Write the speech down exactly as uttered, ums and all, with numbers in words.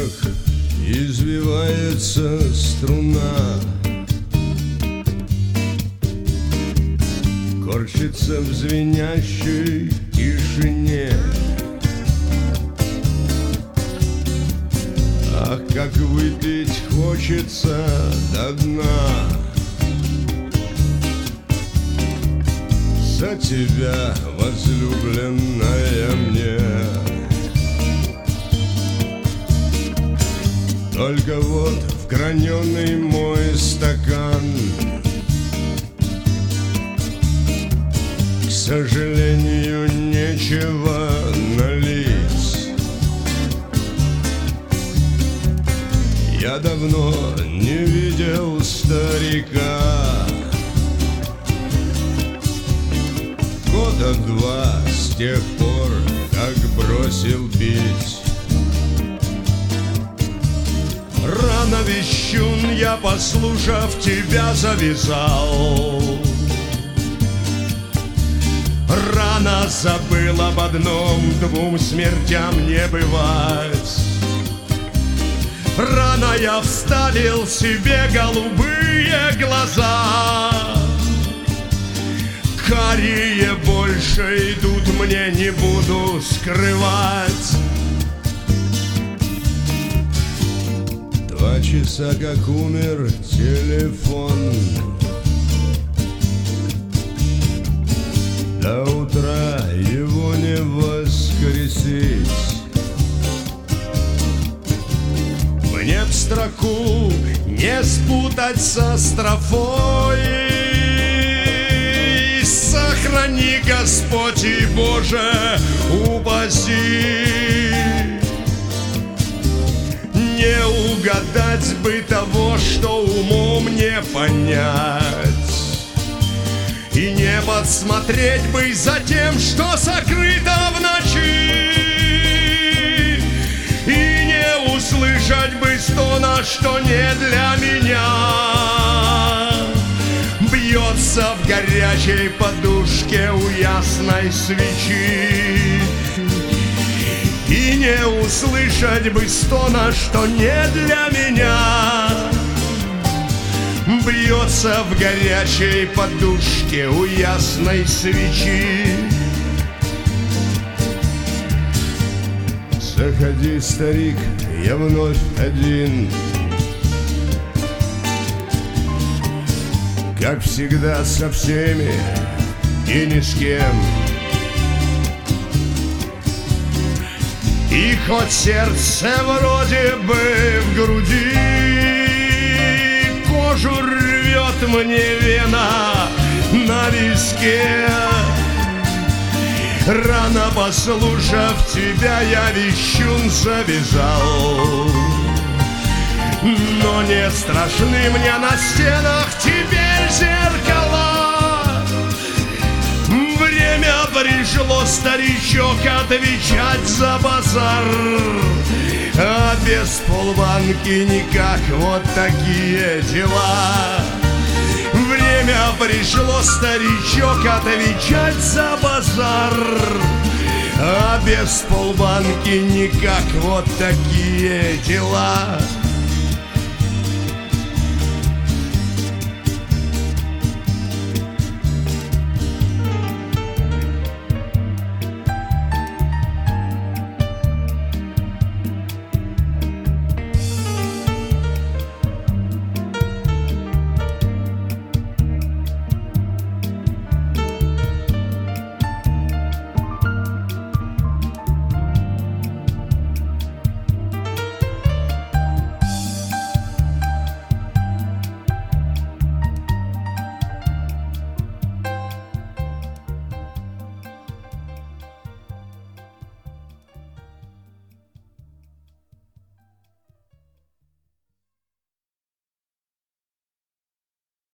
извивается струна, корчится в звенящей тишине. Ах, как выпить хочется до дна за тебя, возлюбленная мне. Только вот в граненый мой стакан, к сожалению, нечего налить. Я давно не видел старика, года два с тех пор, как бросил пить. Рано, вещун, я, послушав тебя, завязал. Рано забыл об одном, двум смертям не бывать. Рано я вставил себе голубые глаза, карие больше идут, мне не буду скрывать. Два часа как умер телефон, до утра его не воскресить. Мне б строку не спутать со строфой. Сохрани, Господь, и, Боже, упаси. Не угадать бы того, что умом не понять, и не подсмотреть бы за тем, что сокрыто в ночи, и не услышать бы стона, что не для меня. Бьется в горячей подушке у ясной свечи, и не услышать бы стона, что не для меня. Бьется в горячей подушке у ясной свечи. Заходи, старик, я вновь один, как всегда, со всеми и ни с кем. И хоть сердце вроде бы в груди, кожу рвет мне вена на виске. Рано, послушав тебя, я, вещун, завязал. Но не страшны мне на стенах теперь зеркала. Время пришло, старичок, отвечать за базар, а без полбанки никак, вот такие дела. Время пришло, старичок, отвечать за базар, а без полбанки никак, вот такие дела.